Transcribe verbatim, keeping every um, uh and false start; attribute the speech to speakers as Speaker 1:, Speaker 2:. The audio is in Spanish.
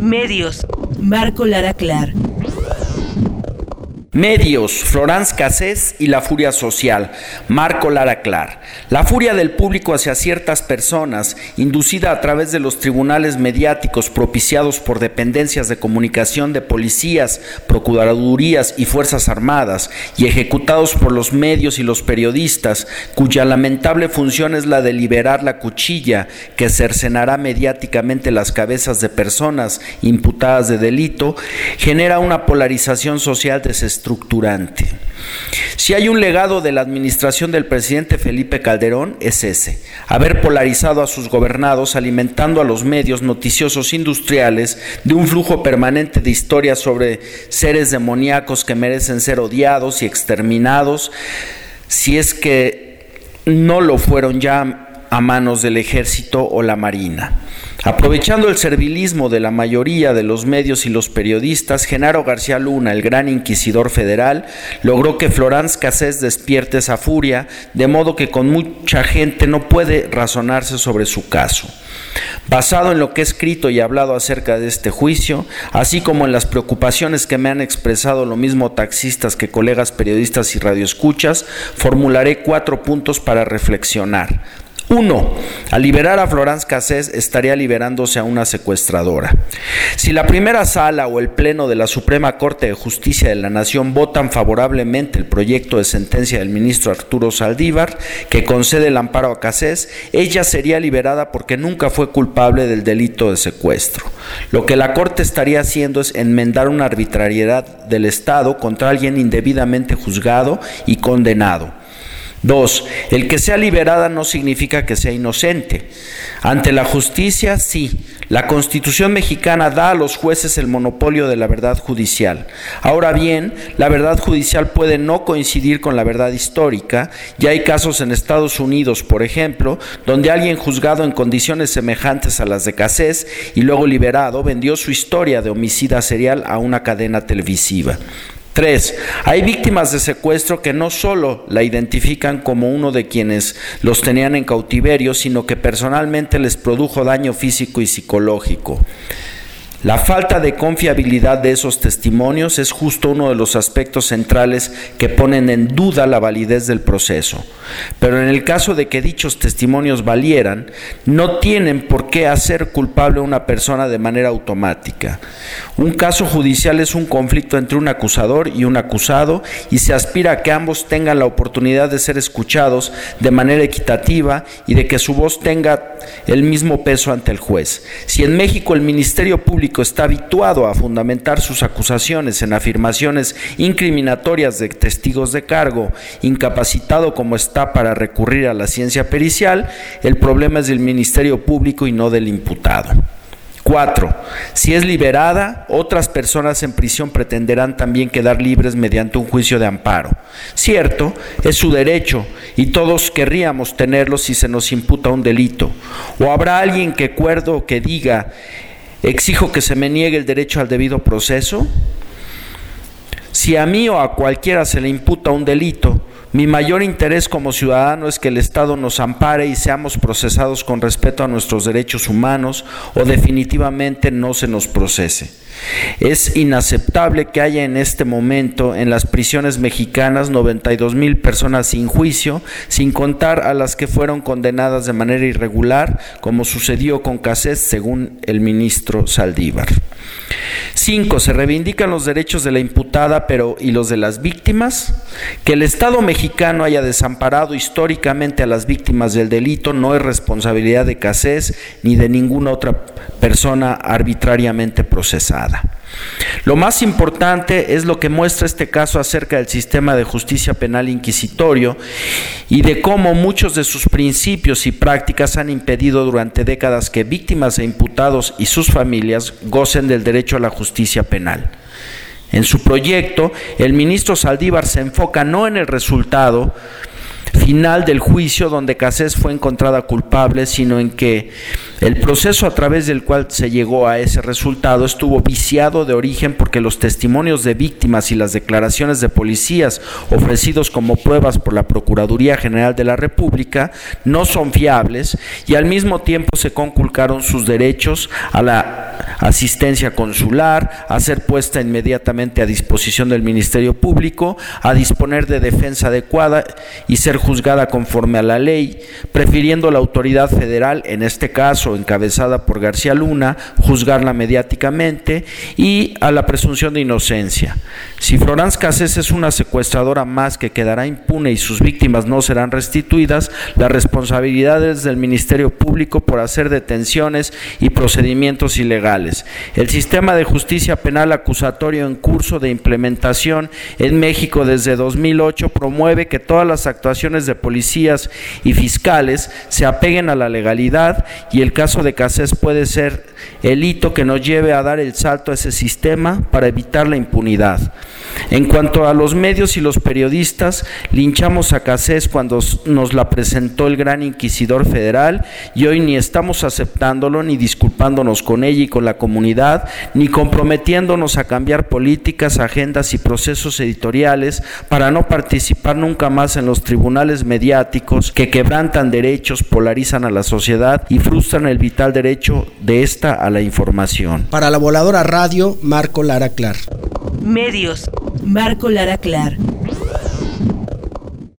Speaker 1: Medios.
Speaker 2: Marco Lara Clar.
Speaker 3: Medios, Florence Cassés y la furia social, Marco Lara Clar. La furia del público hacia ciertas personas, inducida a través de los tribunales mediáticos propiciados por dependencias de comunicación de policías, procuradurías y fuerzas armadas, y ejecutados por los medios y los periodistas, cuya lamentable función es la de liberar la cuchilla que cercenará mediáticamente las cabezas de personas imputadas de delito, genera una polarización social desestructurante. estructurante. Si hay un legado de la administración del presidente Felipe Calderón, es ese: haber polarizado a sus gobernados, alimentando a los medios noticiosos industriales de un flujo permanente de historias sobre seres demoníacos que merecen ser odiados y exterminados, si es que no lo fueron ya a manos del ejército o la marina. Aprovechando el servilismo de la mayoría de los medios y los periodistas, Genaro García Luna, el gran inquisidor federal, logró que Florence Cassés despierte esa furia, de modo que con mucha gente no puede razonarse sobre su caso. Basado en lo que he escrito y hablado acerca de este juicio, así como en las preocupaciones que me han expresado lo mismo taxistas que colegas periodistas y radioescuchas, formularé cuatro puntos para reflexionar. Uno, al liberar a Florence Cassés estaría liberándose a una secuestradora. Si la primera sala o el pleno de la Suprema Corte de Justicia de la Nación votan favorablemente el proyecto de sentencia del ministro Arturo Saldívar, que concede el amparo a Cassés, ella sería liberada porque nunca fue culpable del delito de secuestro. Lo que la Corte estaría haciendo es enmendar una arbitrariedad del Estado contra alguien indebidamente juzgado y condenado. Dos, el que sea liberada no significa que sea inocente. Ante la justicia, sí. La Constitución mexicana da a los jueces el monopolio de la verdad judicial. Ahora bien, la verdad judicial puede no coincidir con la verdad histórica. Ya hay casos en Estados Unidos, por ejemplo, donde alguien juzgado en condiciones semejantes a las de Cassés y luego liberado vendió su historia de homicida serial a una cadena televisiva. Tres, hay víctimas de secuestro que no solo la identifican como uno de quienes los tenían en cautiverio, sino que personalmente les produjo daño físico y psicológico. La falta de confiabilidad de esos testimonios es justo uno de los aspectos centrales que ponen en duda la validez del proceso. Pero en el caso de que dichos testimonios valieran, no tienen por qué hacer culpable a una persona de manera automática. Un caso judicial es un conflicto entre un acusador y un acusado, y se aspira a que ambos tengan la oportunidad de ser escuchados de manera equitativa y de que su voz tenga el mismo peso ante el juez. Si en México el Ministerio Público está habituado a fundamentar sus acusaciones en afirmaciones incriminatorias de testigos de cargo, incapacitado como está para recurrir a la ciencia pericial, el problema es del Ministerio Público y no del imputado. Cuatro, si es liberada, otras personas en prisión pretenderán también quedar libres mediante un juicio de amparo. Cierto, es su derecho y todos querríamos tenerlo si se nos imputa un delito. ¿O habrá alguien que cuerdo que diga: exijo que se me niegue el derecho al debido proceso? Si a mí o a cualquiera se le imputa un delito, mi mayor interés como ciudadano es que el Estado nos ampare y seamos procesados con respeto a nuestros derechos humanos, o definitivamente no se nos procese. Es inaceptable que haya en este momento en las prisiones mexicanas noventa y dos mil personas sin juicio, sin contar a las que fueron condenadas de manera irregular, como sucedió con Cassés, según el ministro Saldívar. Cinco, se reivindican los derechos de la imputada, pero ¿y los de las víctimas? Que el Estado mexicano haya desamparado históricamente a las víctimas del delito no es responsabilidad de Cassés ni de ninguna otra persona arbitrariamente procesada. Lo más importante es lo que muestra este caso acerca del sistema de justicia penal inquisitorio y de cómo muchos de sus principios y prácticas han impedido durante décadas que víctimas e imputados y sus familias gocen del derecho a la justicia penal. En su proyecto, el ministro Saldívar se enfoca no en el resultado, final del juicio donde Cassés fue encontrada culpable, sino en que el proceso a través del cual se llegó a ese resultado estuvo viciado de origen porque los testimonios de víctimas y las declaraciones de policías ofrecidos como pruebas por la Procuraduría General de la República no son fiables, y al mismo tiempo se conculcaron sus derechos a la asistencia consular, a ser puesta inmediatamente a disposición del Ministerio Público, a disponer de defensa adecuada y ser juzgada conforme a la ley, prefiriendo la autoridad federal, en este caso encabezada por García Luna, juzgarla mediáticamente, y a la presunción de inocencia. Si Florence Cassés es una secuestradora más que quedará impune y sus víctimas no serán restituidas, la responsabilidad es del Ministerio Público por hacer detenciones y procedimientos ilegales. El sistema de justicia penal acusatorio en curso de implementación en México desde dos mil ocho promueve que todas las actuaciones de policías y fiscales se apeguen a la legalidad, y el caso de Cassés puede ser el hito que nos lleve a dar el salto a ese sistema para evitar la impunidad. En cuanto a los medios y los periodistas, linchamos a Cassés cuando nos la presentó el gran inquisidor federal, y hoy ni estamos aceptándolo, ni disculpándonos con ella y con la comunidad, ni comprometiéndonos a cambiar políticas, agendas y procesos editoriales para no participar nunca más en los tribunales mediáticos que quebrantan derechos, polarizan a la sociedad y frustran el vital derecho de esta a la información.
Speaker 1: Para La Voladora Radio, Marco Lara Clar.
Speaker 2: Medios. Marco Lara Clar.